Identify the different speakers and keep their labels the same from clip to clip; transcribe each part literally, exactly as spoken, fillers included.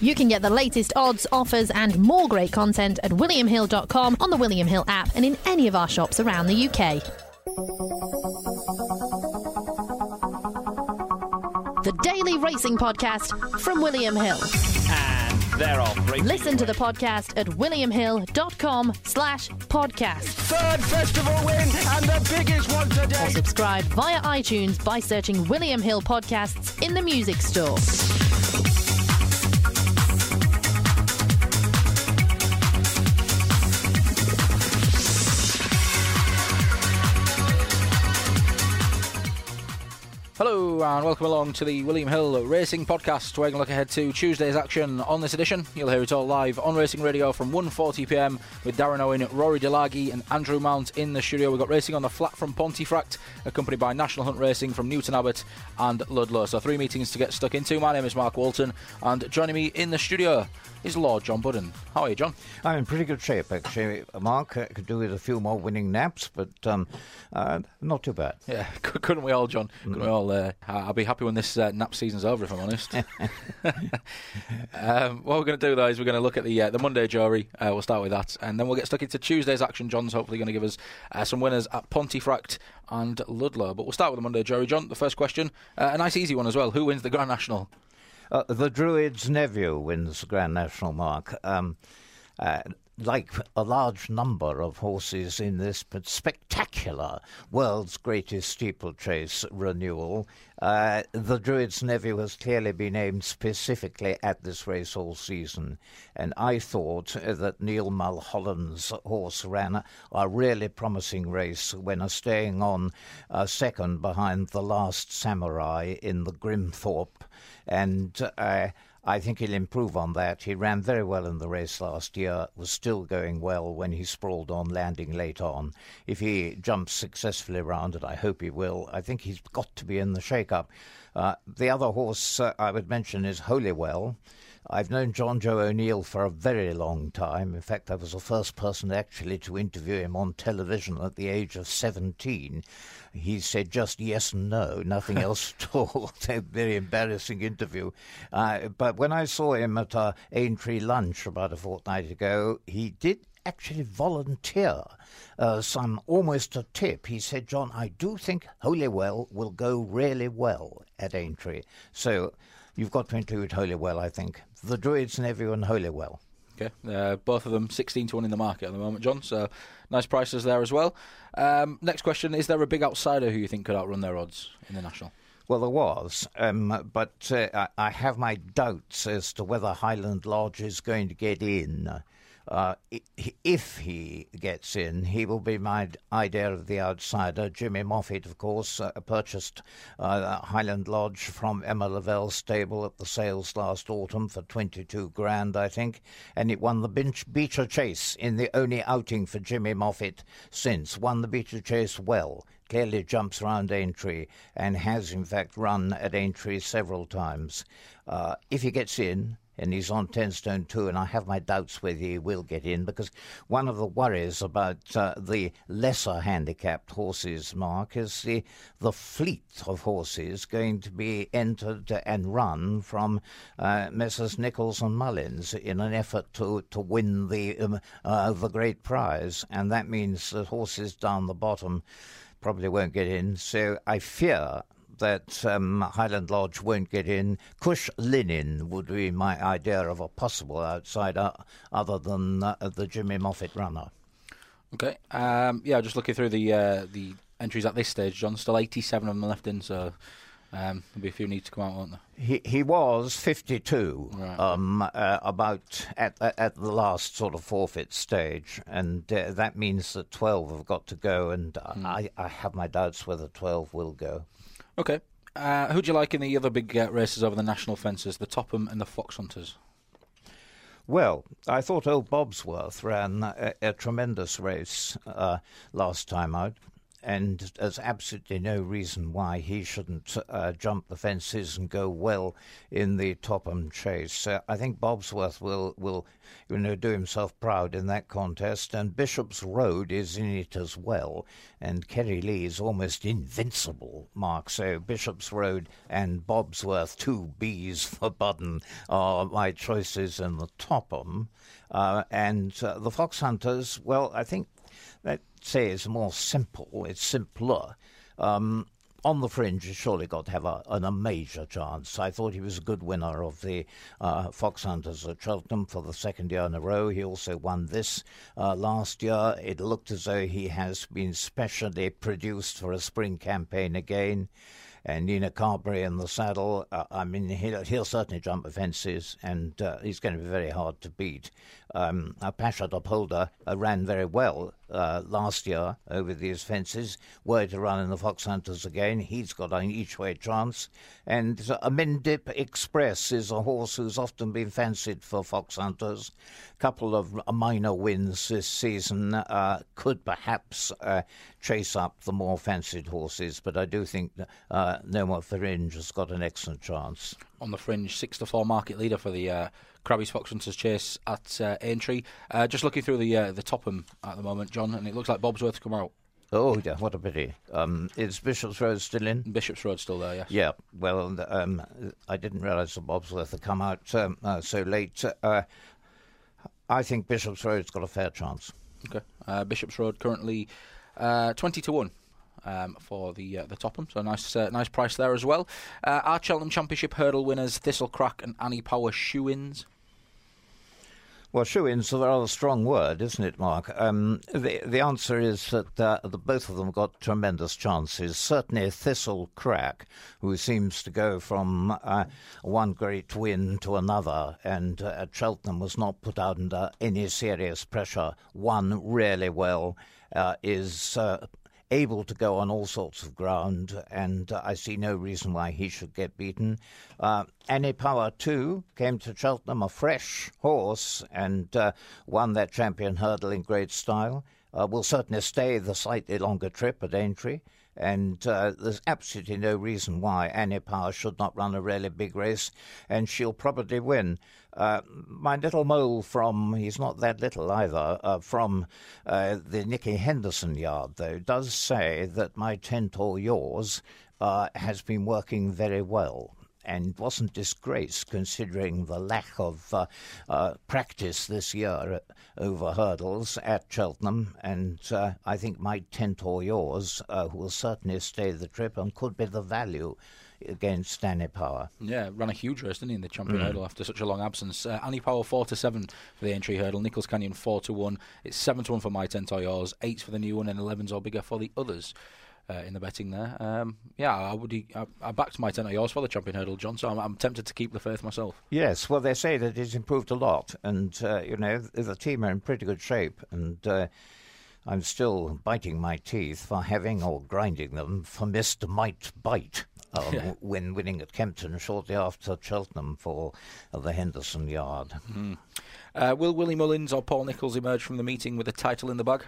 Speaker 1: You can get the latest odds, offers and more great content at william hill dot com, on the William Hill app and in any of our shops around the U K. The Daily Racing Podcast from William Hill.
Speaker 2: And they're off. Racing
Speaker 1: Listen to
Speaker 2: away.
Speaker 1: the podcast at william hill dot com slash podcast.
Speaker 2: Third festival win and the biggest one today.
Speaker 1: Or subscribe via iTunes by searching William Hill Podcasts in the music store.
Speaker 3: Hello and welcome along to the William Hill Racing Podcast. We're going to look ahead to Tuesday's action on this edition. You'll hear it all live on Racing Radio from one forty p m with Darren Owen, Rory Delaghi and Andrew Mount in the studio. We've got racing on the flat from Pontefract, accompanied by National Hunt Racing from Newton Abbot and Ludlow. So three meetings to get stuck into. My name is Mark Walton and joining me in the studio is Lord John Budden. How are you, John?
Speaker 4: I'm in pretty good shape, actually, Mark. I could do with a few more winning naps, but um, uh, not too bad.
Speaker 3: Yeah, couldn't we all, John? Couldn't mm. we all? Uh, I'll be happy when this uh, nap season's over, if I'm honest. um, what we're going to do, though, is we're going to look at the uh, the Monday jury. Uh, we'll start with that, and then we'll get stuck into Tuesday's action. John's hopefully going to give us uh, some winners at Pontefract and Ludlow. But we'll start with the Monday jury, John. The first question, uh, a nice easy one as well. Who wins the Grand National?
Speaker 4: Uh, the Druid's Nephew wins the Grand National, Mark. Um, uh, like a large number of horses in this but spectacular world's greatest steeplechase renewal, uh, the Druid's Nephew has clearly been aimed specifically at this race all season. And I thought that Neil Mulholland's horse ran a, a really promising race when staying on uh, second behind the Last Samurai in the Grimthorpe. And uh, I think he'll improve on that. He ran very well in the race last year, was still going well when he sprawled on, landing late on. If he jumps successfully around, and I hope he will, I think he's got to be in the shake-up. Uh, the other horse uh, I would mention is Holywell. I've known John Joe O'Neill for a very long time. In fact, I was the first person actually to interview him on television at the age of seventeen. He said just yes and no, nothing else at all. A very embarrassing interview. Uh, but when I saw him at uh, Aintree lunch about a fortnight ago, he did actually volunteer uh, some almost a tip. He said, John, I do think Holywell will go really well at Aintree. So you've got to include Holywell, I think. The Druid's Nephew and Holywell.
Speaker 3: Okay, uh, both of them sixteen to one in the market at the moment, John, so nice prices there as well. Um, next question, is there a big outsider who you think could outrun their odds in the National?
Speaker 4: Well, there was, um, but uh, I have my doubts as to whether Highland Lodge is going to get in. Uh, if he gets in, he will be my idea of the outsider. Jimmy Moffat, of course, uh, purchased uh, Highland Lodge from Emma Lavelle's stable at the sales last autumn for twenty-two grand, I think, and it won the Binch- Beecher Chase in the only outing for Jimmy Moffat since. Won the Beecher Chase well. Clearly jumps around Aintree and has, in fact, run at Aintree several times. Uh, if he gets in, and he's on ten stone two, and I have my doubts whether he will get in, because one of the worries about uh, the lesser handicapped horses, Mark, is the, the fleet of horses going to be entered and run from uh, Messrs Nichols and Mullins in an effort to, to win the, um, uh, the great prize, and that means that horses down the bottom probably won't get in. So I fear that um, Highland Lodge won't get in. Cush Linen would be my idea of a possible outsider other than uh, the Jimmy Moffat runner.
Speaker 3: Okay. Um, yeah, just looking through the uh, the entries at this stage, John, still eighty-seven of them left in, so um, there'll be a few need to come out, won't there?
Speaker 4: He he was fifty-two,
Speaker 3: right.
Speaker 4: um, uh, about at at the last sort of forfeit stage, and uh, that means that twelve have got to go, and mm. I, I have my doubts whether twelve will go.
Speaker 3: Okay. Uh, who do you like in the other big uh, races over the national fences, the Topham and the Fox Hunters?
Speaker 4: Well, I thought old Bobsworth ran a, a tremendous race uh, last time out. and there's absolutely no reason why he shouldn't uh, jump the fences and go well in the Topham Chase. Uh, I think Bobsworth will, will you know, do himself proud in that contest, and Bishop's Road is in it as well, and Kerry Lee is almost invincible, Mark. So Bishop's Road and Bobsworth, two B's for Budden, are my choices in the Topham. Uh, and uh, the Fox Hunters, well, I think that say is more simple, it's simpler. Um, on the fringe, he's surely got to have a, an, a major chance. I thought he was a good winner of the uh, Fox Hunters at Cheltenham for the second year in a row. He also won this uh, last year. It looked as though he has been specially produced for a spring campaign again. And Nina Carberry in the saddle, uh, I mean, he'll, he'll certainly jump the fences, and uh, he's going to be very hard to beat. Um, Pashat Upholder uh, ran very well uh, last year over these fences. Were to run in the Fox Hunters again, he's got an each-way chance. And uh, Amindip Express is a horse who's often been fancied for Fox Hunters. A couple of minor wins this season uh, could perhaps uh, chase up the more fancied horses, but I do think uh, No More Fringe has got an excellent chance.
Speaker 3: On the fringe, six to four market leader for the uh, Crabby's Fox Hunters Chase at uh, Aintree. Uh, just looking through the uh, the Topham at the moment, John, and it looks like Bobsworth's come out.
Speaker 4: Oh, yeah, what a pity. Um, is Bishop's Road still in?
Speaker 3: Bishop's Road still there, yes.
Speaker 4: Yeah, well, um, I didn't realise the Bobsworth had come out um, uh, so late. Uh, I think Bishop's Road's got a fair chance.
Speaker 3: Okay. Uh, Bishop's Road currently uh, twenty to one. Um, for the uh, the Topham, so nice uh, nice price there as well. Uh, our Cheltenham Championship hurdle winners Thistlecrack and Annie Power shoe-ins.
Speaker 4: Well, shoe-in's a rather strong word, isn't it, Mark? Um, the the answer is that uh, the, both of them got tremendous chances. Certainly Thistlecrack, who seems to go from uh, one great win to another, and uh, at Cheltenham was not put under any serious pressure, won really well, uh, is... Uh, able to go on all sorts of ground, and uh, I see no reason why he should get beaten. Uh, Annie Power, too, came to Cheltenham, a fresh horse, and uh, won that champion hurdle in great style. Uh, will certainly stay the slightly longer trip at Aintree, and uh, there's absolutely no reason why Annie Power should not run a really big race, and she'll probably win. Uh, my little mole from, he's not that little either, uh, from uh, the Nicky Henderson yard, though, does say that my Tent or Yours uh, has been working very well, and wasn't disgraced considering the lack of uh, uh, practice this year over hurdles at Cheltenham. And uh, I think My Tent or Yours uh, will certainly stay the trip and could be the value against Annie Power.
Speaker 3: Yeah, ran a huge race, didn't he, in the champion mm. hurdle after such a long absence. Uh, Annie Power four to seven for the Aintree hurdle. Nichols Canyon four to one. It's seven to one for My Tent or Yours. Eight for the new one, and elevens or bigger for the others. Uh, in the betting there, um, yeah, I would. I, I backed My Tent or Yours for the champion hurdle, John. So I'm, I'm tempted to keep the faith myself.
Speaker 4: Yes, well, they say that it's improved a lot, and uh, you know the team are in pretty good shape, and uh, I'm still biting my teeth for having or grinding them for Mister Might Bite um, yeah. when winning at Kempton shortly after Cheltenham for uh, the Henderson yard.
Speaker 3: Mm. Uh, will Willie Mullins or Paul Nicholls emerge from the meeting with a title in the bag?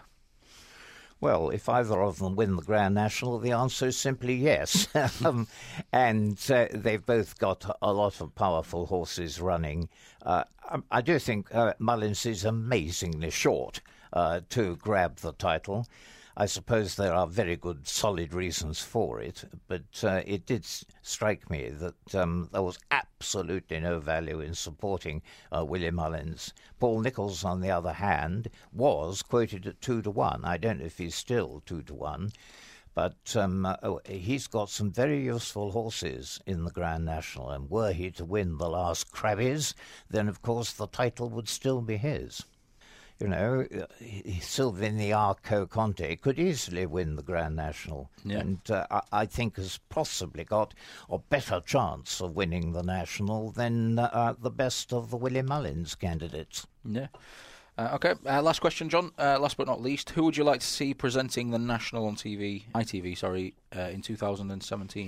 Speaker 4: Well, if either of them win the Grand National, the answer is simply yes. um, and uh, they've both got a lot of powerful horses running. Uh, I, I do think uh, Mullins is amazingly short uh, to grab the title. I suppose there are very good, solid reasons for it, but uh, it did s- strike me that um, there was absolutely no value in supporting uh, Willie Mullins. Paul Nicholls, on the other hand, was quoted at two to one. I don't know if he's still two to one, but um, uh, he's got some very useful horses in the Grand National, and were he to win the last Crabbies, then of course the title would still be his. You know, Sylvain the Arco Conte could easily win the Grand National, yeah. and uh, I, I think has possibly got a better chance of winning the National than uh, the best of the Willie Mullins candidates.
Speaker 3: Yeah. Uh, okay, uh, last question, John. Uh, last but not least, who would you like to see presenting the National on T V, I T V, sorry, uh, in two thousand seventeen?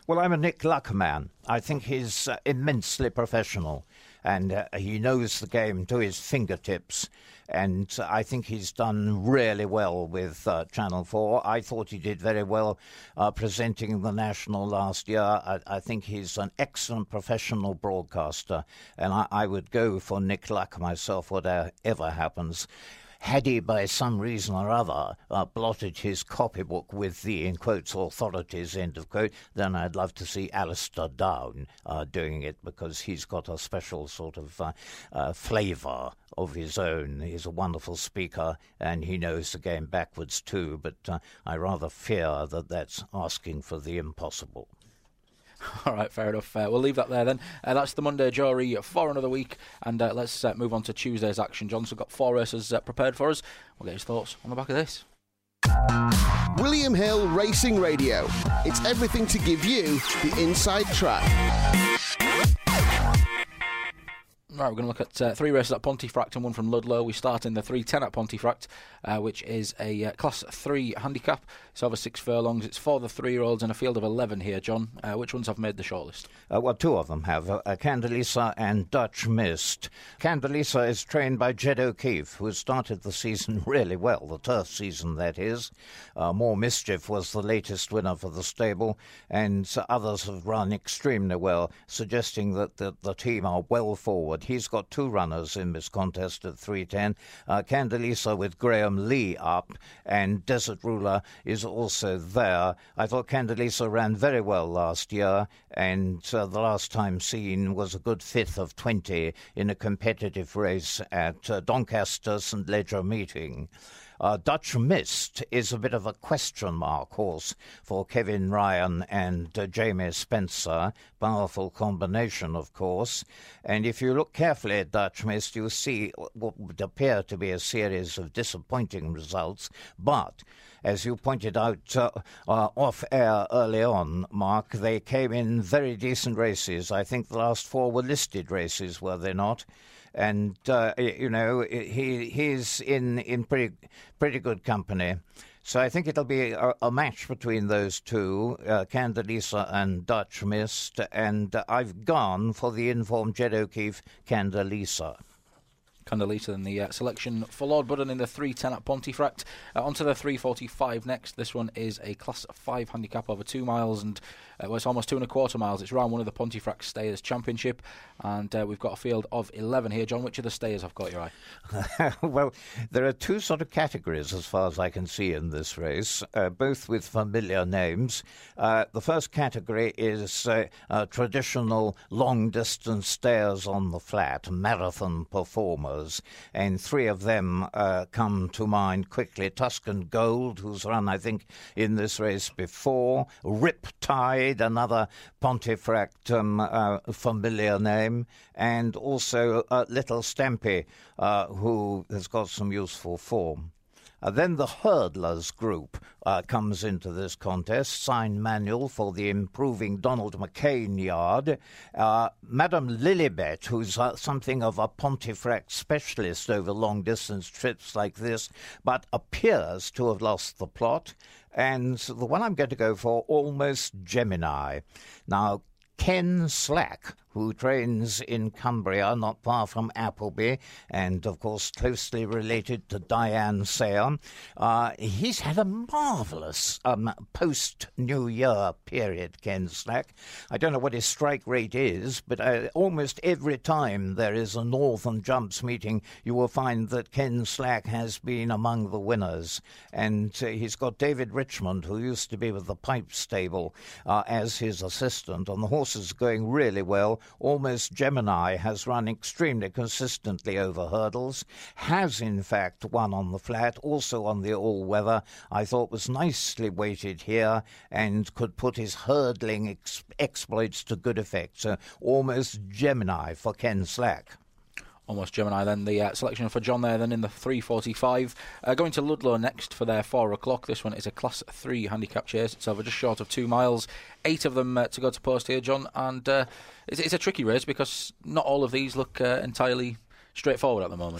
Speaker 4: Well, I'm a Nick Luck man. I think he's uh, immensely professional, and uh, he knows the game to his fingertips. And uh, I think he's done really well with uh, Channel four. I thought he did very well uh, presenting the National last year. I, I think he's an excellent professional broadcaster, and I, I would go for Nick Luck myself, whatever happens. Had he, by some reason or other, uh, blotted his copybook with the, in quotes, authorities, end of quote, then I'd love to see Alistair Down uh, doing it, because he's got a special sort of uh, uh, flavour of his own. He's a wonderful speaker, and he knows the game backwards too, but uh, I rather fear that that's asking for the impossible.
Speaker 3: All right, fair enough. Uh, we'll leave that there then. Uh, that's the Monday Jury for another week, and uh, let's uh, move on to Tuesday's action. John's got four races uh, prepared for us. We'll get his thoughts on the back of this.
Speaker 5: William Hill Racing Radio. It's everything to give you the inside track.
Speaker 3: Right, we're going to look at uh, three races at Pontefract and one from Ludlow. We start in the three ten at Pontefract, uh, which is a uh, Class three handicap. It's over six furlongs. It's for the three-year-olds in a field of eleven here, John. Uh, which ones have made the shortlist?
Speaker 4: Uh, well, two of them have, uh, Candelisa and Dutch Mist. Candelisa is trained by Jed O'Keefe, who has started the season really well, the turf season, that is. Uh, More Mischief was the latest winner for the stable, and uh, others have run extremely well, suggesting that the, the team are well forward. He's got two runners in this contest at three ten. Uh, Candelisa with Graham Lee up, and Desert Ruler is also there. I thought Candelisa ran very well last year, and uh, the last time seen was a good fifth of twenty in a competitive race at uh, Doncaster St Ledger Meeting. Uh, Dutch Mist is a bit of a question mark horse for Kevin Ryan and uh, Jamie Spencer. Powerful combination, of course. And if you look carefully at Dutch Mist, you'll see what would appear to be a series of disappointing results. But, as you pointed out uh, uh, off-air early on, Mark, they came in very decent races. I think the last four were listed races, were they not? And, uh, you know, he he's in, in pretty pretty good company. So I think it'll be a, a match between those two, uh, Candelisa and Dutch Mist. And uh, I've gone for the informed Jed O'Keefe, Candelisa.
Speaker 3: Candelisa in the uh, selection for Lord Budden in the three ten at Pontefract. Uh, on to the three forty-five next. This one is a Class five handicap over two miles, and uh, well, it's almost two and a quarter miles. It's round one of the Pontefract Stayers Championship, and uh, we've got a field of eleven here. John, which of the Stayers have got your eye?
Speaker 4: Well, there are two sort of categories as far as I can see in this race, uh, both with familiar names. Uh, the first category is uh, uh, traditional long-distance stayers on the flat, marathon performers. And three of them uh, come to mind quickly. Tuscan Gold, who's run, I think, in this race before. Riptide, another Pontefract um, uh, familiar name. And also uh, Little Stampy, uh, who has got some useful form. Uh, then the hurdlers group uh, comes into this contest. Signed manual for the improving Donald McCain yard. Uh, Madame Lilibet, who's uh, something of a Pontefract specialist over long-distance trips like this, but appears to have lost the plot. And the one I'm going to go for, Almost Gemini. Now, Ken Slack, who trains in Cumbria, not far from Appleby, and, of course, closely related to Diane Sayer. Uh, he's had a marvellous um, post-New Year period, Ken Slack. I don't know what his strike rate is, but uh, almost every time there is a Northern Jumps meeting, you will find that Ken Slack has been among the winners. And uh, he's got David Richmond, who used to be with the Pipe Stable, uh, as his assistant, and the horse is going really well. Almost Gemini has run extremely consistently over hurdles, has in fact won on the flat, also on the all-weather. I thought was nicely weighted here and could put his hurdling ex- exploits to good effect. So Almost Gemini for Ken Slack.
Speaker 3: Almost Gemini then, the uh, selection for John there then in the three forty-five. Uh, going to Ludlow next for their four o'clock. This one is a Class three handicap chase. It's over just short of two miles. Eight of them uh, to go to post here, John. And uh, it's, it's a tricky race because not all of these look uh, entirely straightforward at the moment.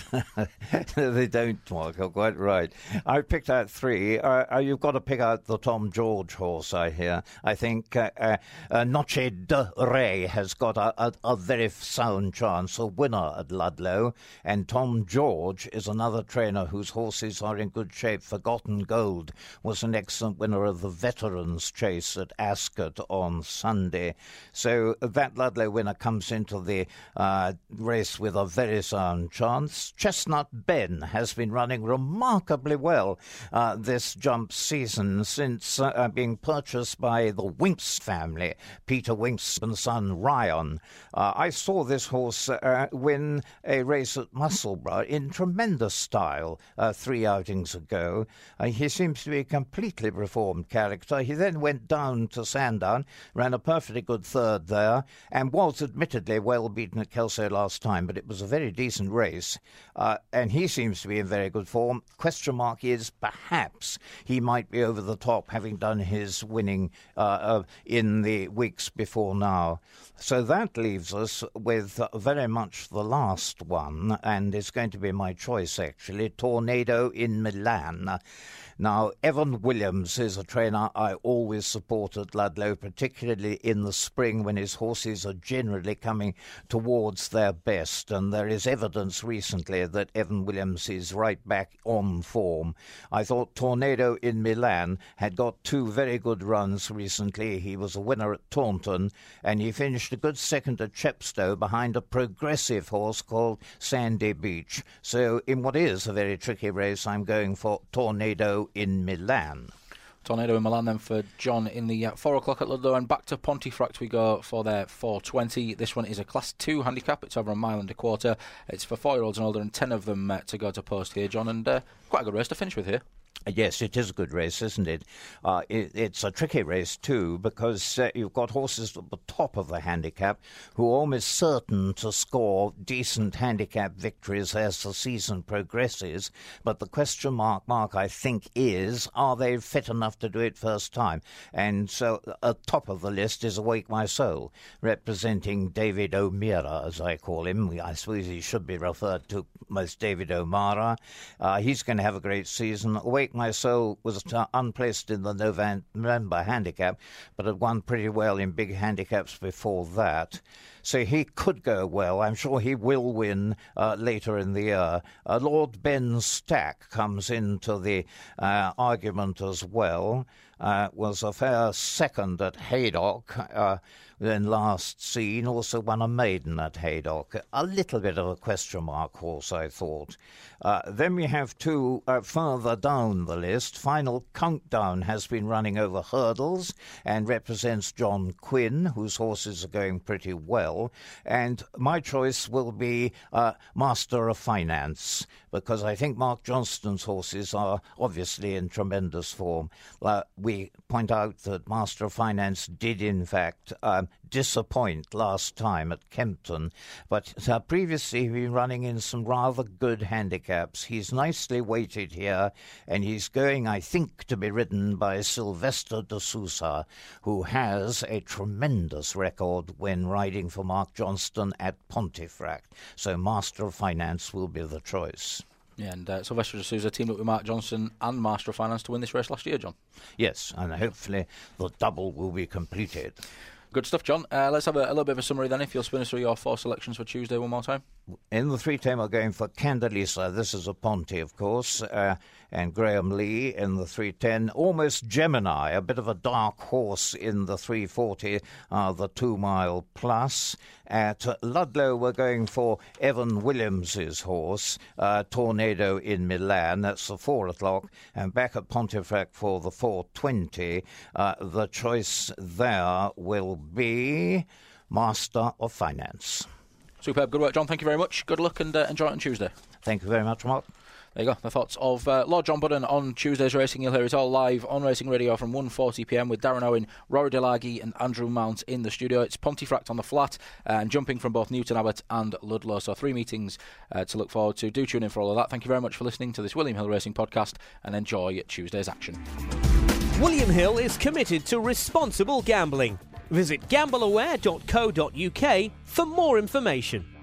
Speaker 4: They don't, Mark. You're quite right. I picked out three. Uh, you've got to pick out the Tom George horse, I hear. I think uh, uh, uh, Noche de Rey has got a, a, a very sound chance, a winner at Ludlow. And Tom George is another trainer whose horses are in good shape. Forgotten Gold was an excellent winner of the Veterans Chase at Ascot on Sunday. So that Ludlow winner comes into the uh, race with a very sound chance. Chestnut Ben has been running remarkably well uh, this jump season since uh, being purchased by the Winks family, Peter Winks and son Ryan. Uh, I saw this horse uh, win a race at Musselburgh in tremendous style uh, three outings ago. Uh, he seems to be a completely reformed character. He then went down to Sandown, ran a perfectly good third there, and was admittedly well beaten at Kelso last time, but it was a very decent race, uh, and he seems to be in very good form. Question mark is perhaps he might be over the top, having done his winning uh, uh, in the weeks before now. So that leaves us with uh, very much the last one, and it's going to be my choice, actually, Tornado in Milan. Now, Evan Williams is a trainer I always support at Ludlow, particularly in the spring when his horses are generally coming towards their best. And there is evidence recently that Evan Williams is right back on form. I thought Tornado in Milan had got two very good runs recently. He was a winner at Taunton, and he finished a good second at Chepstow behind a progressive horse called Sandy Beach. So in what is a very tricky race, I'm going for Tornado in Milan.
Speaker 3: Tornado in Milan then for John in the uh, four o'clock at Ludlow, and back to Pontefract we go for their four twenty. This one is a Class two handicap. It's over a mile and a quarter. It's for four-year-olds and older, and ten of them uh, to go to post here, John, and uh, quite a good race to finish with here.
Speaker 4: Yes, it is a good race, isn't it? Uh, it it's a tricky race, too, because uh, you've got horses at the top of the handicap who are almost certain to score decent handicap victories as the season progresses. But the question mark, Mark, I think, is, are they fit enough to do it first time? And so at top of the list is Awake My Soul, representing David O'Meara, as I call him. I suppose he should be referred to as David O'Mara. Uh, he's going to have a great season. Awake My Soul was uh, unplaced in the November handicap, but had won pretty well in big handicaps before that. So he could go well. I'm sure he will win uh, later in the year. Uh, Lord Ben Stack comes into the uh, argument as well. Uh, was a fair second at Haydock, uh, then last seen, also won a maiden at Haydock. A little bit of a question mark horse, I thought. Uh, then we have two uh, further down the list. Final Countdown has been running over hurdles and represents John Quinn, whose horses are going pretty well. And my choice will be uh, Master of Finance, because I think Mark Johnston's horses are obviously in tremendous form. Uh, we point out that Master of Finance did, in fact, um, disappoint last time at Kempton, but uh, previously he's been running in some rather good handicaps. He's nicely weighted here, and he's going, I think, to be ridden by Sylvester de Sousa, who has a tremendous record when riding for Mark Johnston at Pontefract. So Master of Finance will be the choice.
Speaker 3: Yeah, and uh, Sylvester de Sousa teamed up with Mark Johnson and Master of Finance to win this race last year, John.
Speaker 4: Yes, and hopefully the double will be completed.
Speaker 3: Good stuff, John. Uh, let's have a, a little bit of a summary then, if you'll spin us through your four selections for Tuesday one more time.
Speaker 4: In the three-time, we're going for Candelisa. This is a Ponte, of course, uh, and Graham Lee in the three ten. Almost Gemini, a bit of a dark horse in the three forty, uh, the two-mile plus. At Ludlow, we're going for Evan Williams's horse, uh, Tornado in Milan. That's the four o'clock. And back at Pontefract for the four twenty, uh, the choice there will be Master of Finance.
Speaker 3: Superb. Good work, John. Thank you very much. Good luck and uh, enjoy it on Tuesday.
Speaker 4: Thank you very much, Mark.
Speaker 3: There you go. The thoughts of uh, Lord John Budden on Tuesday's racing. You'll hear it all live on Racing Radio from one forty p m with Darren Owen, Rory Delaghi and Andrew Mount in the studio. It's Pontefract on the flat uh, and jumping from both Newton Abbot and Ludlow. So three meetings uh, to look forward to. Do tune in for all of that. Thank you very much for listening to this William Hill Racing podcast and enjoy Tuesday's action.
Speaker 6: William Hill is committed to responsible gambling. Visit gamble aware dot co dot u k for more information.